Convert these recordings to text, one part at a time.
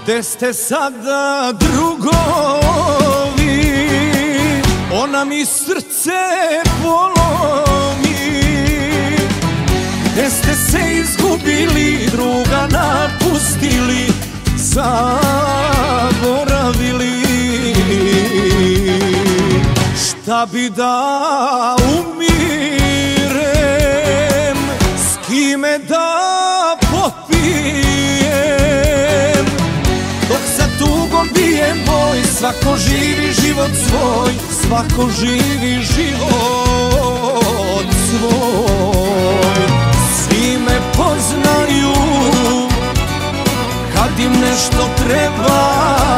Gde ste sada drugovi? Ona mi srce polomi. Gde ste se izgubili, druga napustili, zaboravili? Šta bi da umirem, s kime da popijem, dok sa tugom bijem boj. Svako živi život svoj, svako živi život svoj. Svi me poznaju kad im nešto treba,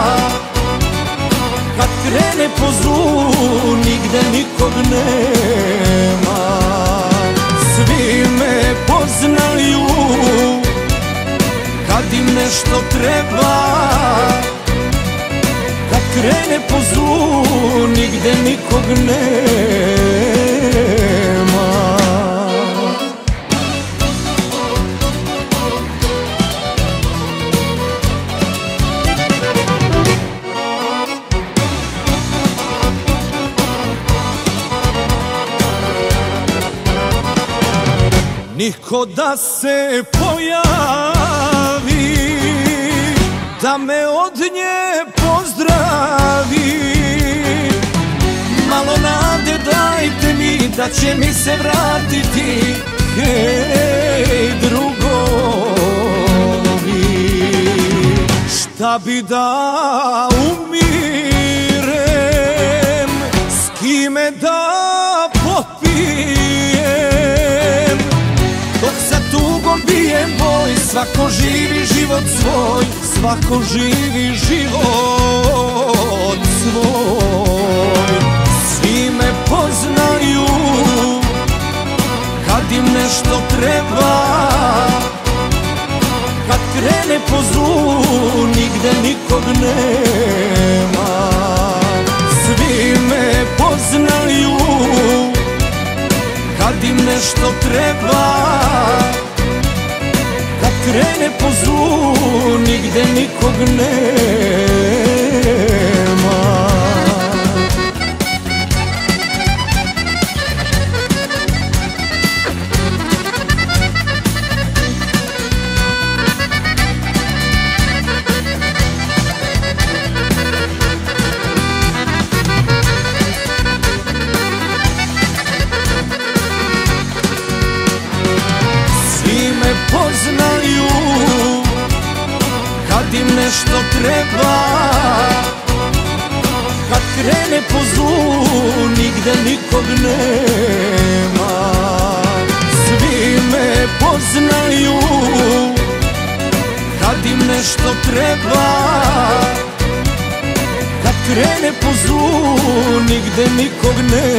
kad krene po zlu, nigde nikog nema. Svi me poznaju kad im nešto treba, kad krene po zlu, nigde nikog nema. Niko da se pojavi, da me od nje pozdravi. Malo nade dajte mi, da će mi se vratiti. Hej, drugovi, šta bi da umirem, s kime da popijem, dok sa tugom bijem boj. Svako živi život svoj, svako živi život svoj. Svi me poznaju kad im nešto treba, kad krene po zlu, nigde nikog nema. Svi me poznaju kad im nešto treba, kad krene po zlu, nigde nikog nema. Poznaju kad im nešto treba, kad krene po zlu, nigde nikog nema. Svi me poznaju kad im nešto treba, kad krene po zlu, nigde nikog nema.